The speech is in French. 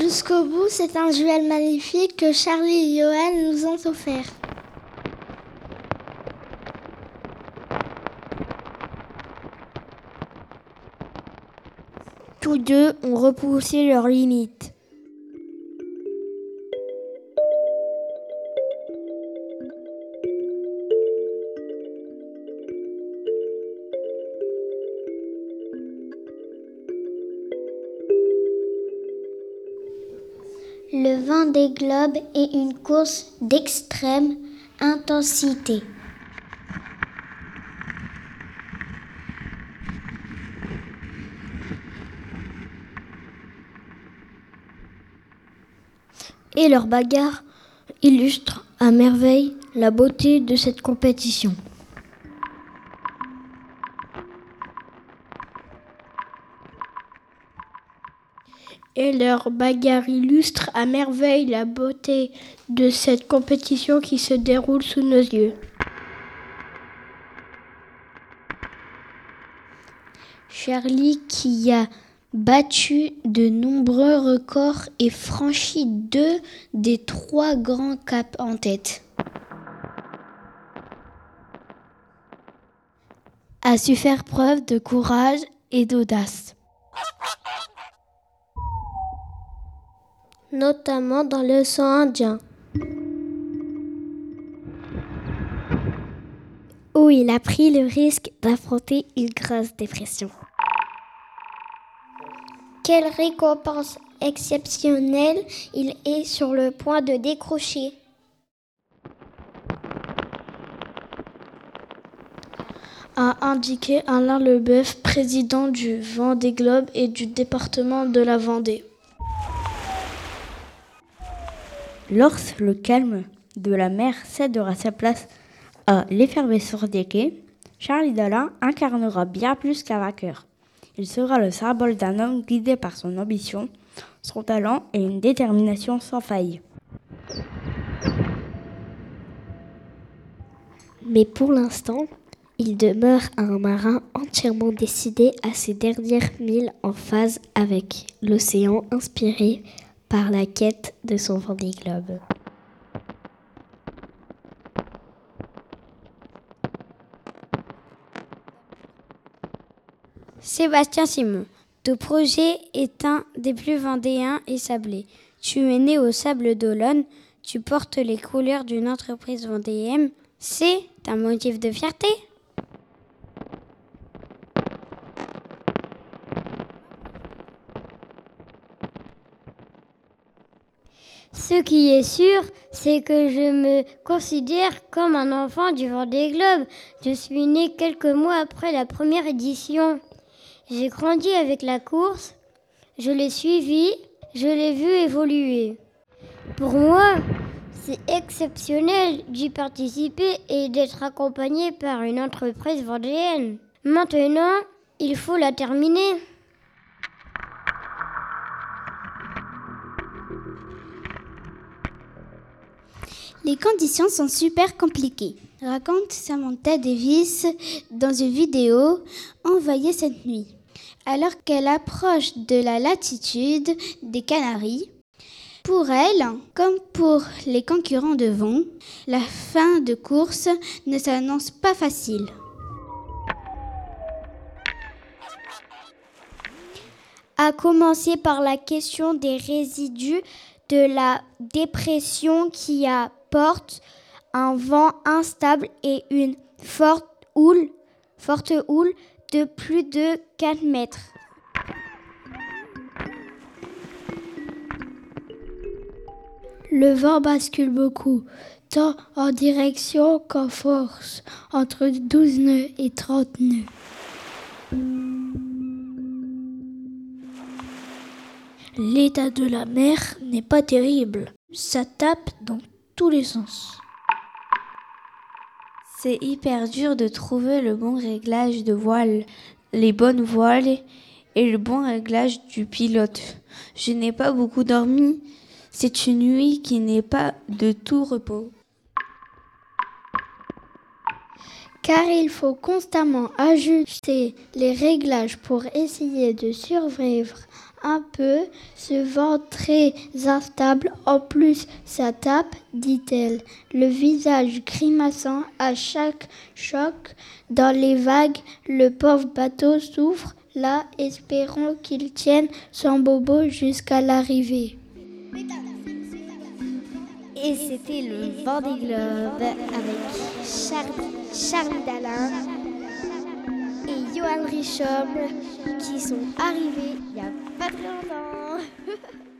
Jusqu'au bout, c'est un duel magnifique que Charlie et Johan nous ont offert. Tous deux ont repoussé leurs limites. Le Vendée Globe est une course d'extrême intensité. Et leur bagarre illustre à merveille la beauté de cette compétition. Et leur bagarre illustre à merveille la beauté de cette compétition qui se déroule sous nos yeux. Charlie, qui a battu de nombreux records et franchi 2 des 3 grands caps en tête, a su faire preuve de courage et d'audace, notamment dans l'océan Indien, où il a pris le risque d'affronter une grosse dépression. Quelle récompense exceptionnelle il est sur le point de décrocher. A indiqué Alain Leboeuf, président du Vendée Globe et du département de la Vendée. Lorsque le calme de la mer cédera sa place à l'effervescence des quais, Charlie Dalin incarnera bien plus qu'un vainqueur. Il sera le symbole d'un homme guidé par son ambition, son talent et une détermination sans faille. Mais pour l'instant, il demeure un marin entièrement décidé à ses dernières milles en phase avec l'océan, inspiré par la quête de son Vendée Globe. Sébastien Simon, ton projet est un des plus vendéens et sablés. Tu es né au Sable d'Olonne, tu portes les couleurs d'une entreprise vendéenne. C'est un motif de fierté? Ce qui est sûr, c'est que je me considère comme un enfant du Vendée Globe. Je suis né quelques mois après la première édition. J'ai grandi avec la course, je l'ai suivi, je l'ai vu évoluer. Pour moi, c'est exceptionnel d'y participer et d'être accompagné par une entreprise vendéenne. Maintenant, il faut la terminer. Les conditions sont super compliquées, raconte Samantha Davis dans une vidéo envoyée cette nuit. Alors qu'elle approche de la latitude des Canaries, pour elle, comme pour les concurrents devant, la fin de course ne s'annonce pas facile. À commencer par la question des résidus de la dépression qui apporte un vent instable et une forte houle de plus de 4 mètres. Le vent bascule beaucoup, tant en direction qu'en force, entre 12 nœuds et 30 nœuds. L'état de la mer n'est pas terrible, ça tape dans tous les sens. C'est hyper dur de trouver le bon réglage de voile, les bonnes voiles et le bon réglage du pilote. Je n'ai pas beaucoup dormi. C'est une nuit qui n'est pas de tout repos. Car il faut constamment ajuster les réglages pour essayer de survivre un peu, ce vent très instable. En plus, ça tape, dit-elle, le visage grimaçant à chaque choc dans les vagues. Le pauvre bateau souffre, là, espérons qu'il tienne son bobo jusqu'à l'arrivée. Et c'était le Vendée Globe avec Charlie Dalin et Johan Richomme qui sont arrivés il n'y a pas très longtemps.